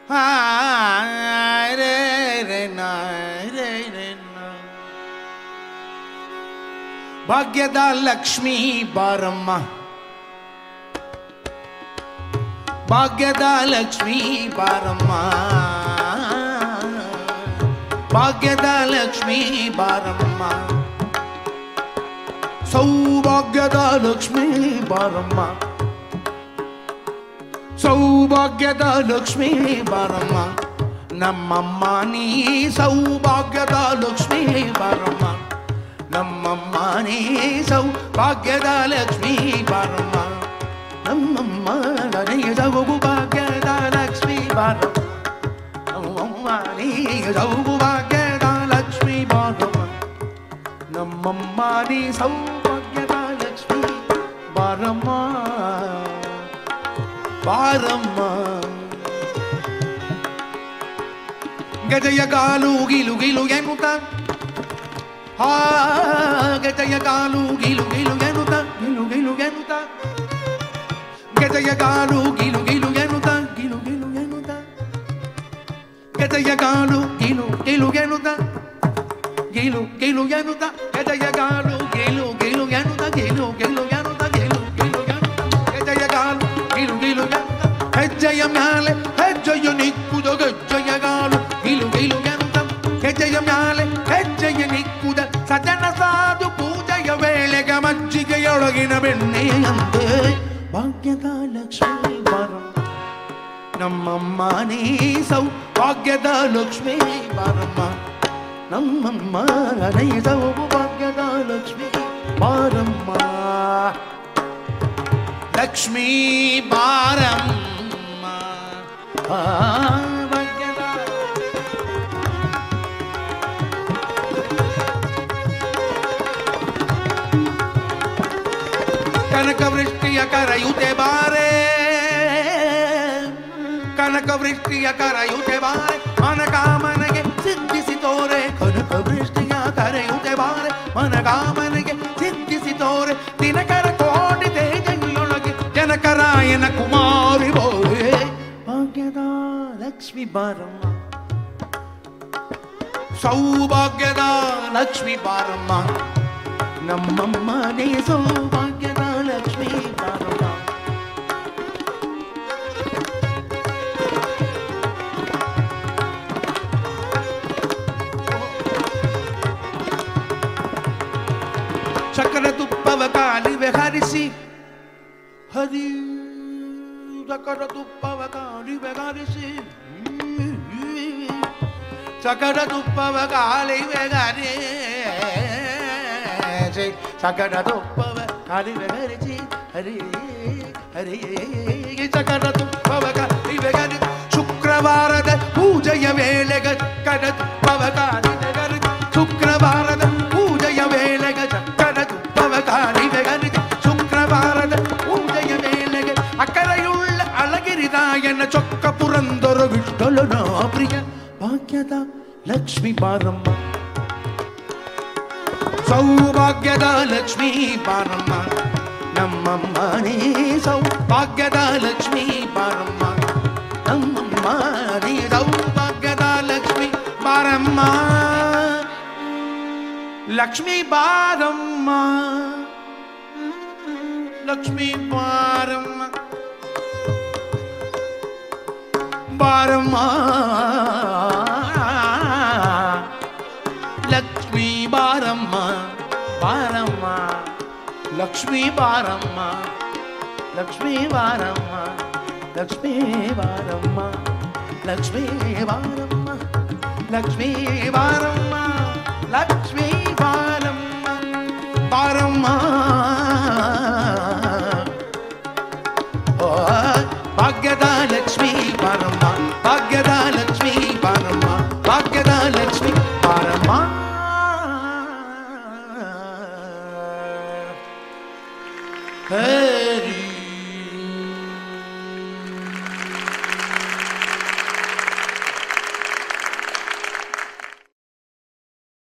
ಭಾಗ್ಯದ ಲಕ್ಷ್ಮೀ ಬಾರಮ್ಮ, ಭಾಗ್ಯದ ಲಕ್ಷ್ಮೀ ಬಾರಮ್ಮ, ಭಾಗ್ಯದ ಲಕ್ಷ್ಮೀ ಬಾರಮ್ಮ, ಸೌಭಾಗ್ಯದ ಲಕ್ಷ್ಮೀ ಬಾರಮ್ಮ, ಸೌಭಾಗ್ಯದ ಲಕ್ಷ್ಮೀ ಬಾರಮ್ಮ, ನಮ್ಮಮ್ಮ ನೀ ಸೌಭಾಗ್ಯದ ಲಕ್ಷ್ಮೀ ಬಾರಮ್ಮ, ನಮ್ಮಮ್ಮ ನೀ ಸೌಭಾಗ್ಯದ ಲಕ್ಷ್ಮೀ ಬಾರಮ್ಮ, ನಮ್ಮಮ್ಮ ನೀ ಸೌಭಾಗ್ಯದ ಲಕ್ಷ್ಮೀ ಬಾರಮ್ಮ, ನಮ್ಮಮ್ಮ ನೀ ಸೌಭಾಗ್ಯದ ಲಕ್ಷ್ಮೀ ಬಾರಮ್ಮ, ನಮ್ಮಮ್ಮ ನೀ ಸೌಭಾಗ್ಯದ ಲಕ್ಷ್ಮೀ ಬಾರಮ್ಮ ಬಾರಮ್ಮ. ಗಜಯ ಕಾಲು ಗಿಲು ಗಿಲು ಎನ್ನುತ್ತ, ಹಾ ಗಜಯ ಕಾಲು ಗಿಲು ಗಿಲು ಎನ್ನುತ್ತ, ಗಿಲು ಗಿಲು ಎನ್ನುತ್ತ, ಗಜಯ ಕಾಲು ಗಿಲು ಗಿಲು ಎನ್ನುತ್ತ, ಗಿಲು ಗಿಲು ಎನ್ನುತ್ತ, ಗಜಯ ಕಾಲು ಗಿಲು ಗಿಲು ಎನ್ನುತ್ತ, ಗಿಲು ಗಿಲು ಎನ್ನುತ್ತ, ಗಜಯ ಕಾಲು ಗಿಲು ಗಿಲು ಎನ್ನುತ್ತ, ಗಿಲು ಗಿಲು ಎನ್ನುತ್ತ, ಗಿಲು ಗಿಲು ಎನ್ನುತ್ತ, ಗಜಯ ಕಾಲು ಗಿಲು ಗಿಲು ಎನ್ನುತ್ತ, ಹೆಜ್ಜೆಯ ಮ್ಯಾಲೆ ಹೆಜ್ಜೆಯ ನಿಕ್ಕುದ ಗಜ್ಜೆಯ ಗಾಲು ಗಿಲು ಗಿಲು ಎನ್ನುತ್ತ, ಹೆಜ್ಜೆಯ ಮ್ಯಾಲೆ ಹೆಜ್ಜೆಯ ನಿಕ್ಕುದ ಸಜನ ಸಾಧು ಪೂಜೆಯ ವೇಳೆಗೆ ಮಜ್ಜಿಗೆಯೊಳಗಿನ ಬೆಣ್ಣೆಯಂತೆ ಭಾಗ್ಯದ ಲಕ್ಷ್ಮೀ ಬಾರಮ್ಮ, ನಮ್ಮಮ್ಮ ನೀ ಸೌಭಾಗ್ಯದ ಲಕ್ಷ್ಮೀ ಬಾರಮ್ಮ, ನಮ್ಮಮ್ಮ ನೀ ಸೌಭಾಗ್ಯದ ಲಕ್ಷ್ಮೀ ಬಾರಮ್ಮ, ಲಕ್ಷ್ಮೀ ಬಾರಮ್ಮ ಭಾಗ್ಯದ ಕನಕ ವೃಷ್ಟಿಯ ಕರೆಯುತ್ತೆ ಬಾರೆ, ಕನಕ ವೃಷ್ಟಿಯ ಕರೆಯುತ್ತೆ ಬಾರೆ, ಮನಕಾಮನೆಗೆ ಸಿದ್ಧಿಸಿ ತೋರೆ, ಕನಕ ವೃಷ್ಟಿಯ ಕರೆಯುತ್ತೆ ಬಾರೆ, ಮನಕಾಮನೆಗೆ ಸಿದ್ಧಿಸಿ ತೋರೆ, ದಿನಕರ ಕೋಟಿ ತೇಜೊಳಗೆ ಜನಕರಾಯನ ಕುಮಾರಿ ಬೋರೆ, ಭಾಗ್ಯದ ಲಕ್ಷ್ಮೀ ಬಾರಮ್ಮ, ಸೌಭಾಗ್ಯದ ಲಕ್ಷ್ಮೀ ಬಾರಮ್ಮ, ನಮ್ಮಮ್ಮ ನೀ ಸೌಭಾಗ್ಯದ ಲಕ್ಷ್ಮೀ ಬಾರಮ್ಮ, ಸಕಲ ತುಪ್ಪವ ಕಾಲಿವೆ ಹರಿಸಿ, ಹರಿ ಸಕಲ ತುಪ್ಪವ ಕಾಲಿವೆ ಹರಿಸಿ, ಸಕಲ ತುಪ್ಪವ ಕಾಲಿವೆ ಹರಿಸಿ, ಸಕಲ ತುಪ್ಪವ ಕಾಲಿವೆ ಹರಿಸಿ, ಹರಿ ಹರಿ ಸಕಲ ತುಪ್ಪವ ಕಾಲಿವೆ ಹರಿಸಿ, ಶುಕ್ರವಾರದ ಪೂಜೆಯ ವೇಳೆಗ ಕಡ ತುಪ್ಪವ ಕಾಲಿವೆ ಹರಿಸಿ, ಶುಕ್ರವಾರದ ಪೂಜೆಯ ವೇಳೆಗ ಚಕ್ಕರ ತುಪ್ಪವ ಕಾಲಿವೆ ಹರಿಸಿ, ಶುಕ್ರವಾರದ ಪೂಜೆಯ ವೇಳೆಗೆ ಅಕರೆಯುಳ್ಳ ಅಳಗಿರಿದಾಯನ ಚೊಕ್ಕ ಪುರಂದರ ವಿಠಲನ ಪ್ರಿಯ, ಭಾಗ್ಯದ ಲಕ್ಷ್ಮೀ ಬಾರಮ್ಮ, ಸೌಭಾಗ್ಯದ ಲಕ್ಷ್ಮೀ ಬಾರಮ್ಮ, ನಮ್ಮಮ್ಮ ನೀ ಸೌಭಾಗ್ಯದ ಲಕ್ಷ್ಮೀ ಬಾರಮ್ಮ, ನಮ್ಮಮ್ಮ ನೀ ಸೌಭಾಗ್ಯದ ಲಕ್ಷ್ಮೀ ಬಾರಮ್ಮ, ಲಕ್ಷ್ಮೀ ಬಾರಮ್ಮ, ಲಕ್ಷ್ಮೀ ಬಾರಮ್ಮ ಬಾರಮ್ಮ, ಲಕ್ಷ್ಮೀ ಬಾರಮ್ಮ ಬಾರಮ್ಮ, ಲಕ್ಷ್ಮೀ ಬಾರಮ್ಮ, ಲಕ್ಷ್ಮೀ ಬಾರಮ್ಮ, ಲಕ್ಷ್ಮೀ ಬಾರಮ್ಮ, ಲಕ್ಷ್ಮೀ ಬಾರಮ್ಮ, ಲಕ್ಷ್ಮೀ ಬಾರಮ್ಮ, ಲಕ್ಷ್ಮೀ ಬಾರಮ್ಮ ಬಾರಮ್ಮ, ಭಾಗ್ಯದ ಲಕ್ಷ್ಮೀ ಬಾರಮ್ಮ, ಭಾಗ್ಯದ ಲಕ್ಷ್ಮೀ ಬಾರಮ್ಮ, ಭಾಗ್ಯದ ಲಕ್ಷ್ಮೀ ಬಾರಮ್ಮ. Hey